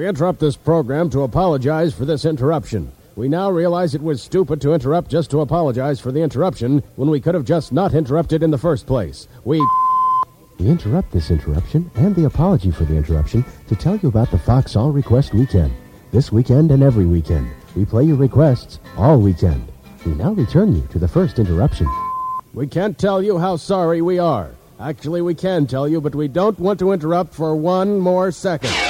We interrupt this program to apologize for this interruption. We now realize it was stupid to interrupt just to apologize for the interruption when we could have just not interrupted in the first place. We interrupt this interruption and the apology for the interruption to tell you about the Fox All Request Weekend. This weekend and every weekend. We play your requests all weekend. We now return you to the first interruption. We can't tell you how sorry we are. Actually, we can tell you, but we don't want to interrupt for one more second.